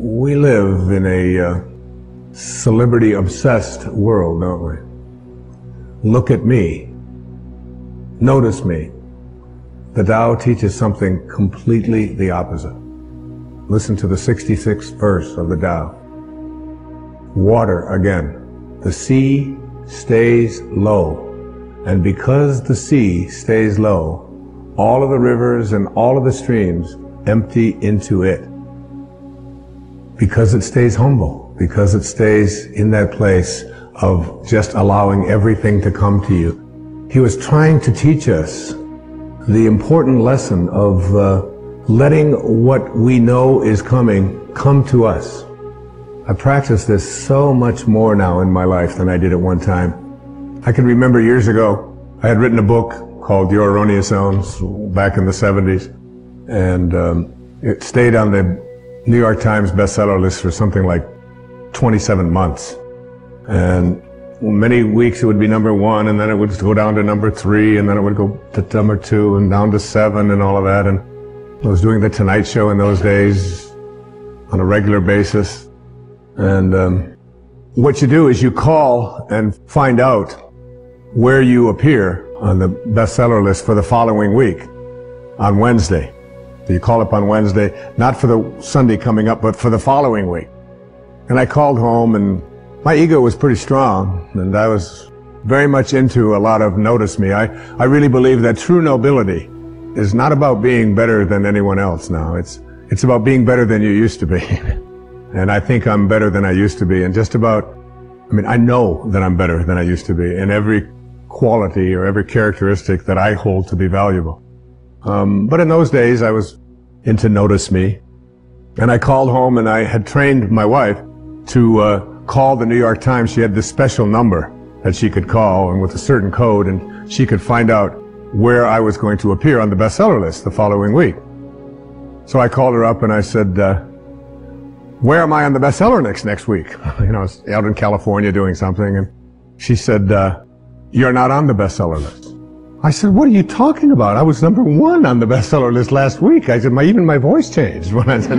We live in a celebrity-obsessed world, don't we? Look at me. Notice me. The Tao teaches something completely the opposite. Listen to the 66th verse of the Tao. Water again. The sea stays low. And because the sea stays low, all of the rivers and all of the streams empty into it. Because it stays humble, because it stays in that place of just allowing everything to come to you. He was trying to teach us the important lesson of letting what we know is coming come to us. I practice this so much more now in my life than I did at one time. I can remember years ago, I had written a book called Your Erroneous Zones back in the 70s, and it stayed on the New York Times bestseller list for something like 27 months. And many weeks it would be number 1, and then it would go down to number 3, and then it would go to number 2, and down to 7, and all of that. And I was doing The Tonight Show in those days on a regular basis. And what you do is you call and find out where you appear on the bestseller list for the following week on Wednesday. So you call up on Wednesday, not for the Sunday coming up, but for the following week. And I called home, and my ego was pretty strong, and I was very much into a lot of notice me. I really believe that true nobility is not about being better than anyone else now. It's about being better than you used to be. And I think I'm better than I used to be, and I know that I'm better than I used to be in every quality or every characteristic that I hold to be valuable. But in those days, I was into notice me. And I called home, and I had trained my wife to call the New York Times. She had this special number that she could call, and with a certain code, and she could find out where I was going to appear on the bestseller list the following week. So I called her up and I said, where am I on the bestseller list next week? I was out in California doing something, and she said, you're not on the bestseller list. I said, what are you talking about? I was number 1 on the bestseller list last week. I said, even my voice changed when I said,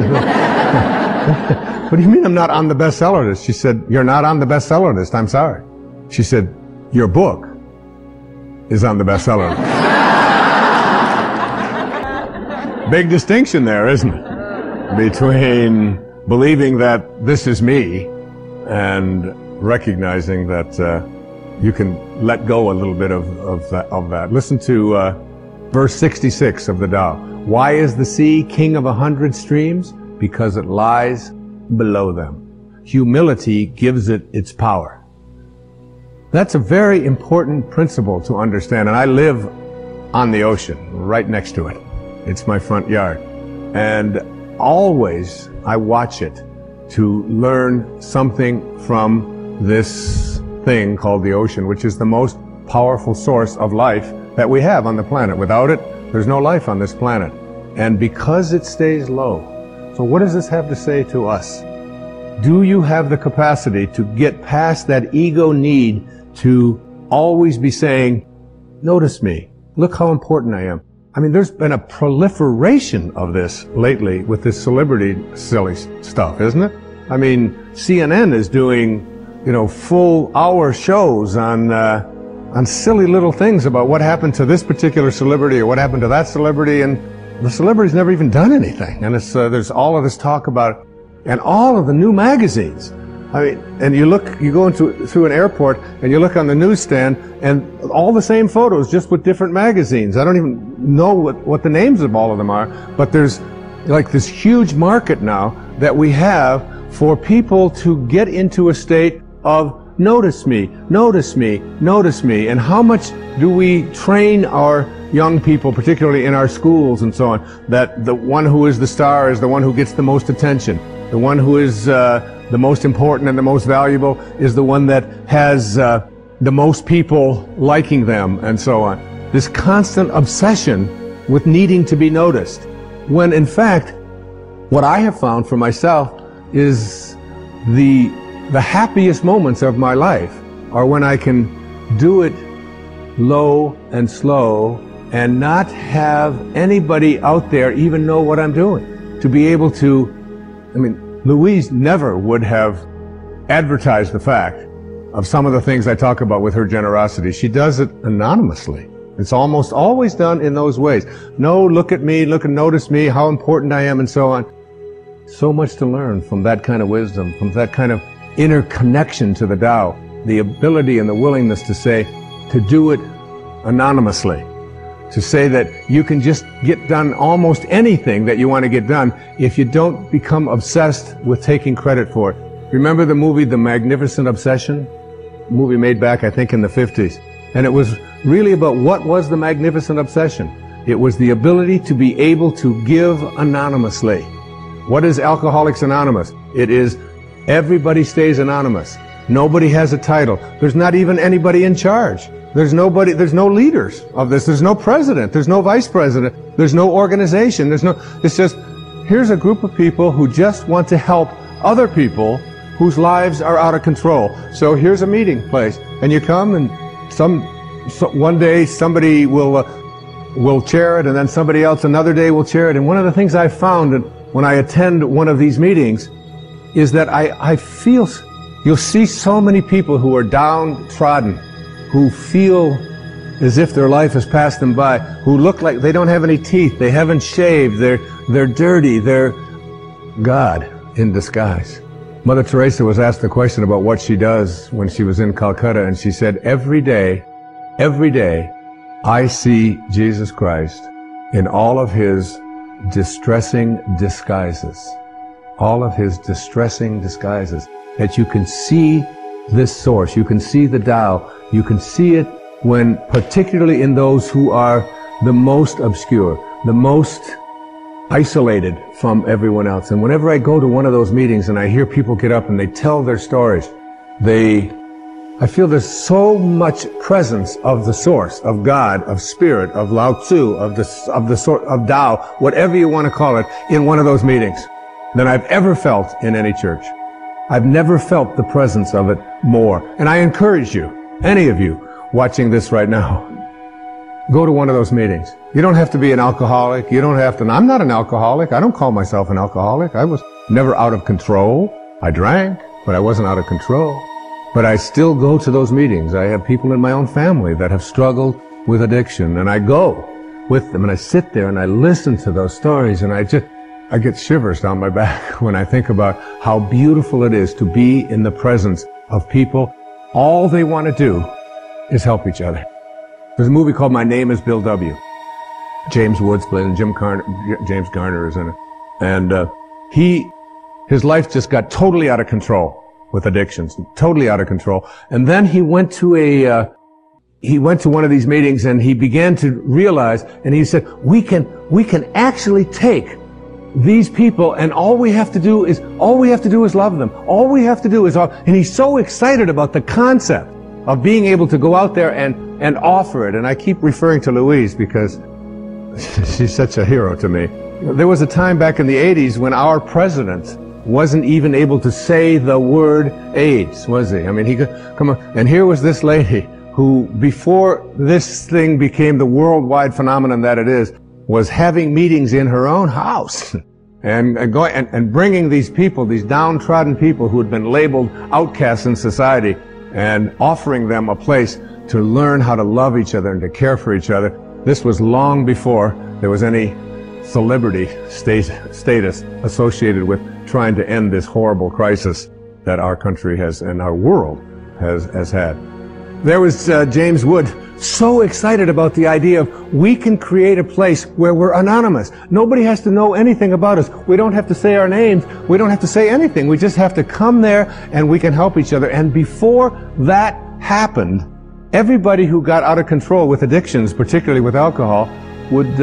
what do you mean I'm not on the bestseller list? She said, you're not on the bestseller list. I'm sorry. She said, your book is on the bestseller list. Big distinction there, isn't it? Between believing that this is me and recognizing that you can let go a little bit of that. Listen to verse 66 of the Tao. Why is the sea king of 100 streams? Because it lies below them. Humility gives it its power. That's a very important principle to understand. And I live on the ocean, right next to it. It's my front yard. And always I watch it to learn something from this thing called the ocean, which is the most powerful source of life that we have on the planet. Without it, there's no life on this planet. And because it stays low. So what does this have to say to us? Do you have the capacity to get past that ego need to always be saying, notice me, look how important I am? There's been a proliferation of this lately with this celebrity silly stuff, isn't it? CNN is doing full hour shows on silly little things about what happened to this particular celebrity or what happened to that celebrity, and the celebrity's never even done anything. And there's all of this talk about it, and all of the new magazines. And you go through an airport and you look on the newsstand, and all the same photos, just with different magazines. I don't even know what the names of all of them are, but there's like this huge market now that we have for people to get into a state of notice me, notice me, notice me. And how much do we train our young people, particularly in our schools and so on, that the one who is the star is the one who gets the most attention. The one who is the most important and the most valuable is the one that has the most people liking them, and so on. This constant obsession with needing to be noticed. When in fact, what I have found for myself is the happiest moments of my life are when I can do it low and slow and not have anybody out there even know what I'm doing. To be able to, Louise never would have advertised the fact of some of the things I talk about with her generosity. She does it anonymously. It's almost always done in those ways. No, look at me, look and notice me, how important I am, and so on. So much to learn from that kind of wisdom, from that kind of inner connection to the Tao, the ability and the willingness to say, to do it anonymously, to say that you can just get done almost anything that you want to get done if you don't become obsessed with taking credit for it. Remember the movie The Magnificent Obsession? A movie made back, I think, in the 50s. And it was really about what was the magnificent obsession. It was the ability to be able to give anonymously. What is Alcoholics Anonymous? It is everybody stays anonymous. Nobody has a title. There's not even anybody in charge. There's no leaders of this. There's no president. There's no vice president. There's no organization. It's just, here's a group of people who just want to help other people whose lives are out of control. So here's a meeting place, and you come, and one day somebody will chair it, and then somebody else another day will chair it. And one of the things I found when I attend one of these meetings is that I feel, you'll see so many people who are downtrodden, who feel as if their life has passed them by, who look like they don't have any teeth, they haven't shaved, they're dirty, they're God in disguise. Mother Teresa was asked the question about what she does when she was in Calcutta, and she said, every day, I see Jesus Christ in all of his distressing disguises. All of his distressing disguises. That you can see this source, you can see the Tao, you can see it when, particularly in those who are the most obscure, the most isolated from everyone else. And whenever I go to one of those meetings and I hear people get up and they tell their stories, I feel there's so much presence of the source, of God, of spirit, of Lao Tzu, of Tao, whatever you want to call it, in one of those meetings than I've ever felt in any church. I've never felt the presence of it more. And I encourage you, any of you watching this right now, go to one of those meetings. You don't have to be an alcoholic. You don't have to. I'm not an alcoholic. I don't call myself an alcoholic. I was never out of control. I drank, but I wasn't out of control. But I still go to those meetings. I have people in my own family that have struggled with addiction, and I go with them, and I sit there and I listen to those stories, and I get shivers down my back when I think about how beautiful it is to be in the presence of people. All they want to do is help each other. There's a movie called My Name is Bill W. James Woods played, and James Garner is in it. And his life just got totally out of control with addictions, totally out of control. And then he went to one of these meetings, and he began to realize, and he said, we can actually take these people, and all we have to do is love them. All we have to do is, and he's so excited about the concept of being able to go out there and offer it. And I keep referring to Louise because she's such a hero to me. There was a time back in the 80s when our president wasn't even able to say the word AIDS, was he? I mean, he could come on. And here was this lady who, before this thing became the worldwide phenomenon that it is, was having meetings in her own house and bringing these people, these downtrodden people who had been labeled outcasts in society, and offering them a place to learn how to love each other and to care for each other. This was long before there was any celebrity status associated with trying to end this horrible crisis that our country has and our world has had. There was James Wood, so excited about the idea of we can create a place where we're anonymous. Nobody has to know anything about us. We don't have to say our names. We don't have to say anything. We just have to come there and we can help each other. And before that happened, everybody who got out of control with addictions, particularly with alcohol, would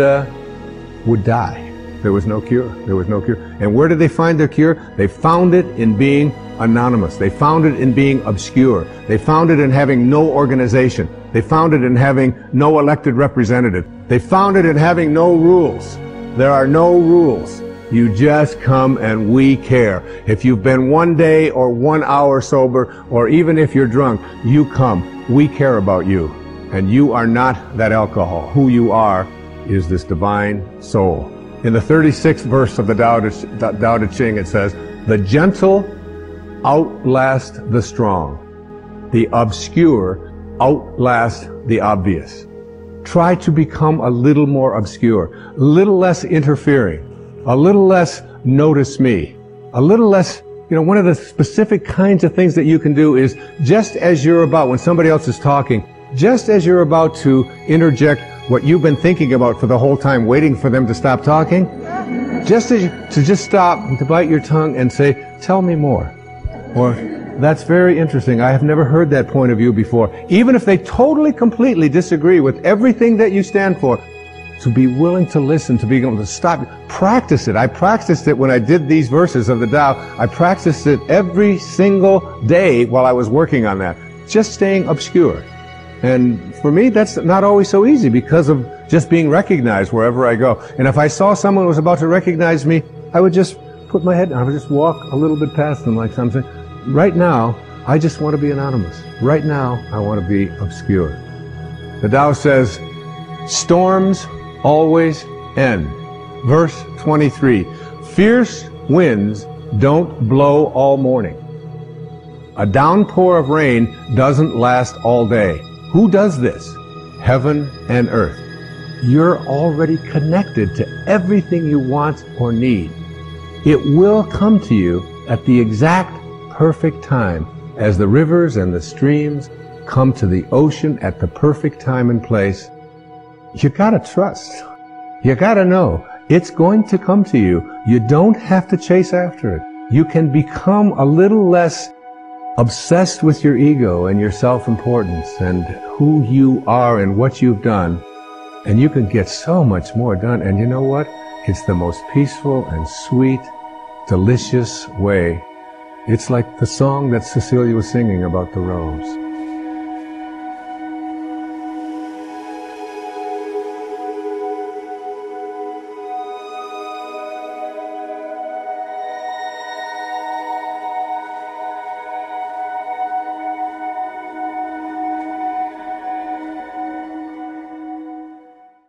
die. There was no cure. There was no cure. And where did they find their cure? They found it in being anonymous. They found it in being obscure. They found it in having no organization. They found it in having no elected representative. They found it in having no rules. There are no rules. You just come and we care. If you've been 1 day or 1 hour sober, or even if you're drunk, you come. We care about you. And you are not that alcohol. Who you are is this divine soul. In the 36th verse of the Tao Te Ching, it says, The gentle outlast the strong. The obscure outlast the obvious. Try to become a little more obscure, a little less interfering, a little less notice me, a little less, one of the specific kinds of things that you can do is just as you're about, when somebody else is talking, just as you're about to interject what you've been thinking about for the whole time, waiting for them to stop talking, just stop, to bite your tongue and say, tell me more. Or, that's very interesting. I have never heard that point of view before. Even if they totally, completely disagree with everything that you stand for, to be willing to listen, to be able to stop. Practice it. I practiced it when I did these verses of the Tao. I practiced it every single day while I was working on that. Just staying obscure. And for me, that's not always so easy because of just being recognized wherever I go. And if I saw someone who was about to recognize me, I would just put my head down. I would just walk a little bit past them like something. Right now, I just want to be anonymous. Right now, I want to be obscure. The Tao says, storms always end. Verse 23, fierce winds don't blow all morning. A downpour of rain doesn't last all day. Who does this? Heaven and earth. You're already connected to everything you want or need. It will come to you at the exact perfect time, as the rivers and the streams come to the ocean at the perfect time and place. You gotta trust. You gotta know it's going to come to you. You don't have to chase after it. You can become a little less obsessed with your ego and your self-importance and who you are and what you've done, and you can get so much more done. And you know what? It's the most peaceful and sweet, delicious way. It's like the song that Cecilia was singing about the rose.